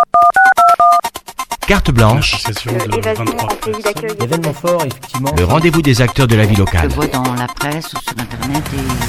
Carte blanche. Événement fort, effectivement. Le rendez-vous des acteurs de la vie locale. Je vois dans la presse ou sur internet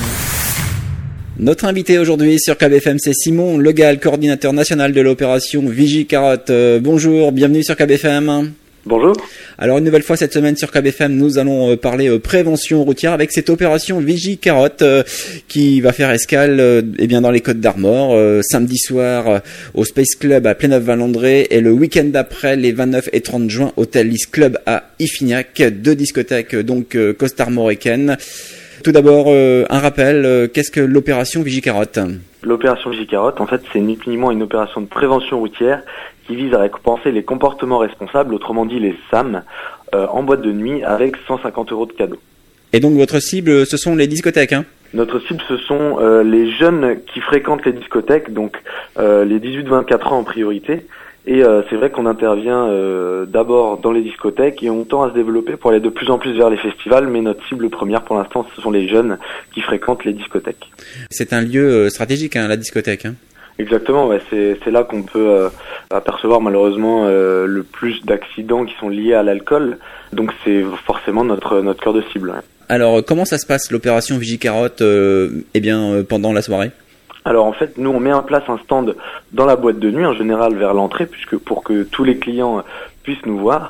Notre invité aujourd'hui sur KBFM, c'est Simon Legal, coordinateur national de l'opération Vigie-Carotte. Bonjour, bienvenue sur KBFM. Bonjour. Alors une nouvelle fois cette semaine sur KBFM, nous allons parler prévention routière avec cette opération Vigie-Carotte qui va faire escale bien dans les Côtes-d'Armor samedi soir au Space Club à Pléneuf-Valandré et le week-end d'après les 29 et 30 juin au Thalys Club à Iffignac, 2 discothèques donc costarmoricaines. Tout d'abord, un rappel, qu'est-ce que l'opération Vigie-Carotte ? L'opération Vigie-Carotte, en fait, c'est ni plus ni moins une opération de prévention routière qui vise à récompenser les comportements responsables, autrement dit les SAM, en boîte de nuit avec 150 € de cadeaux. Et donc votre cible, ce sont les discothèques, hein ? Notre cible, ce sont les jeunes qui fréquentent les discothèques, donc les 18-24 ans en priorité. Et c'est vrai qu'on intervient d'abord dans les discothèques et on tend à se développer pour aller de plus en plus vers les festivals, mais notre cible première pour l'instant, ce sont les jeunes qui fréquentent les discothèques. C'est un lieu stratégique, hein, la discothèque, hein. Exactement, ouais, c'est là qu'on peut apercevoir malheureusement le plus d'accidents qui sont liés à l'alcool, donc c'est forcément notre cœur de cible. Ouais. Alors comment ça se passe l'opération Vigie-Carotte pendant la soirée ? Alors en fait, nous on met en place un stand dans la boîte de nuit, en général vers l'entrée, puisque pour que tous les clients puissent nous voir,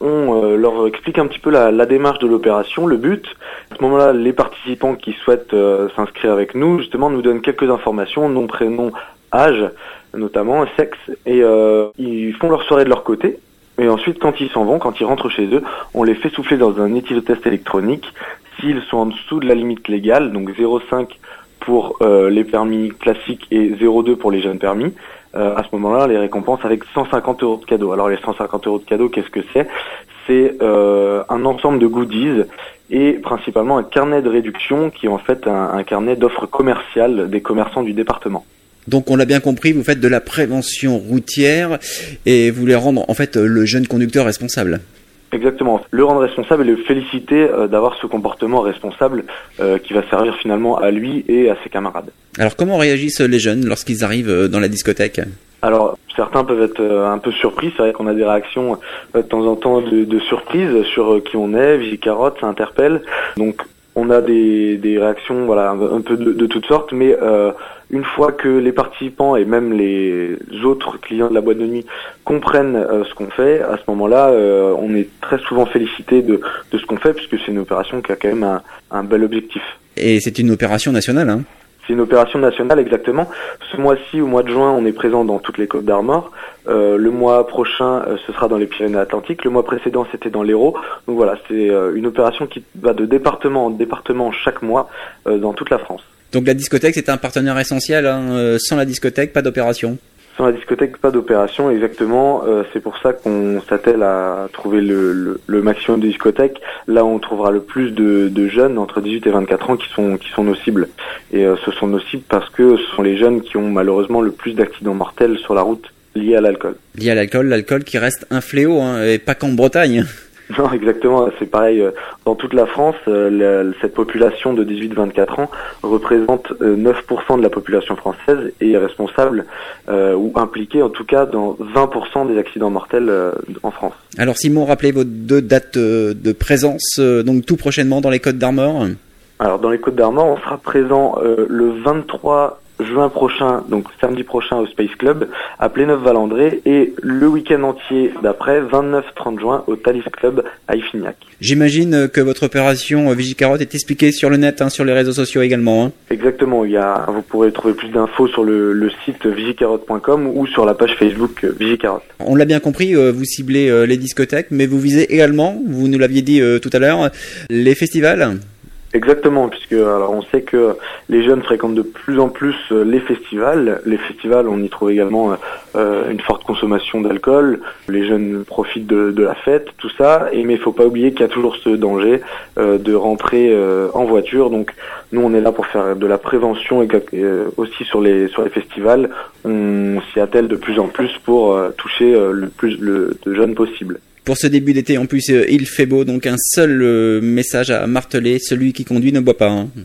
on leur explique un petit peu la démarche de l'opération, le but. À ce moment-là, les participants qui souhaitent s'inscrire avec nous, justement, nous donnent quelques informations, nom, prénom, âge, notamment sexe, et ils font leur soirée de leur côté. Et ensuite, quand ils s'en vont, quand ils rentrent chez eux, on les fait souffler dans un éthylotest électronique. S'ils sont en dessous de la limite légale, donc 0,5 pour les permis classiques et 0,2 pour les jeunes permis, à ce moment-là, on les récompense avec 150 € de cadeaux. Alors les 150 € de cadeaux, qu'est-ce que c'est ? C'est un ensemble de goodies et principalement un carnet de réduction qui est en fait un carnet d'offres commerciales des commerçants du département. Donc on l'a bien compris, vous faites de la prévention routière et vous voulez rendre en fait le jeune conducteur responsable. Exactement, le rendre responsable et le féliciter d'avoir ce comportement responsable qui va servir finalement à lui et à ses camarades. Alors comment réagissent les jeunes lorsqu'ils arrivent dans la discothèque ? Alors certains peuvent être un peu surpris, c'est vrai qu'on a des réactions de temps en temps de surprise sur qui on est, Vigie-Carotte, ça interpelle. Donc on a des réactions voilà un peu de toutes sortes, mais une fois que les participants et même les autres clients de la boîte de nuit comprennent ce qu'on fait, à ce moment-là, on est très souvent félicité de ce qu'on fait, puisque c'est une opération qui a quand même un bel objectif. Et c'est une opération nationale, hein ? C'est une opération nationale, exactement. Ce mois-ci, au mois de juin, on est présent dans toutes les Côtes-d'Armor. Le mois prochain, ce sera dans les Pyrénées-Atlantiques. Le mois précédent, c'était dans l'Hérault. Donc voilà, c'est une opération qui va de département en département chaque mois dans toute la France. Donc la discothèque, c'est un partenaire essentiel, hein. Sans la discothèque, pas d'opération. Sans la discothèque, pas d'opération, exactement. C'est pour ça qu'on s'attelle à trouver le maximum de discothèques. Là, on trouvera le plus de jeunes entre 18 et 24 ans qui sont nos cibles. Et ce sont nos cibles parce que ce sont les jeunes qui ont malheureusement le plus d'accidents mortels sur la route liés à l'alcool. Liés à l'alcool qui reste un fléau, hein, et pas qu'en Bretagne. Non, exactement, c'est pareil. Dans toute la France, cette population de 18-24 ans représente 9% de la population française et est responsable ou impliquée en tout cas dans 20% des accidents mortels en France. Alors Simon, rappelez vos 2 dates de présence, donc tout prochainement dans les Côtes-d'Armor. Alors dans les Côtes-d'Armor, on sera présent le 23 juin prochain, donc samedi prochain au Space Club à Pléneuf-Valandré et le week-end entier d'après, 29-30 juin au Thalys Club à Iffignac. J'imagine que votre opération Vigie-Carotte est expliquée sur le net, hein, sur les réseaux sociaux également. Hein. Exactement, vous pourrez trouver plus d'infos sur le site vigiecarotte.com ou sur la page Facebook Vigie-Carotte. On l'a bien compris, vous ciblez les discothèques, mais vous visez également, vous nous l'aviez dit tout à l'heure, les festivals. Exactement, puisque alors on sait que les jeunes fréquentent de plus en plus les festivals. Les festivals, on y trouve également une forte consommation d'alcool. Les jeunes profitent de la fête, tout ça. Mais il faut pas oublier qu'il y a toujours ce danger de rentrer en voiture. Donc nous, on est là pour faire de la prévention et aussi sur les festivals. On s'y attelle de plus en plus pour toucher le plus de jeunes possible. Pour ce début d'été, en plus, il fait beau, donc un seul message à marteler, celui qui conduit ne boit pas. Hein.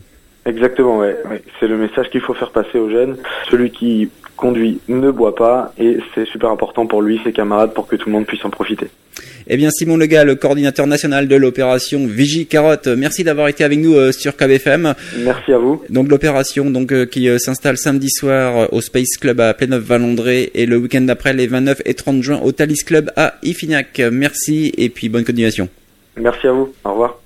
Exactement, ouais. C'est le message qu'il faut faire passer aux jeunes. Celui qui conduit ne boit pas, et c'est super important pour lui, ses camarades, pour que tout le monde puisse en profiter. Eh bien, Simon Legal, le coordinateur national de l'opération Vigie Carotte, merci d'avoir été avec nous sur KBFM. Merci à vous. Donc l'opération qui s'installe samedi soir au Space Club à Pléneuf-Valandré et le week-end d'après les 29 et 30 juin au Thalys Club à Iffignac. Merci et puis bonne continuation. Merci à vous. Au revoir.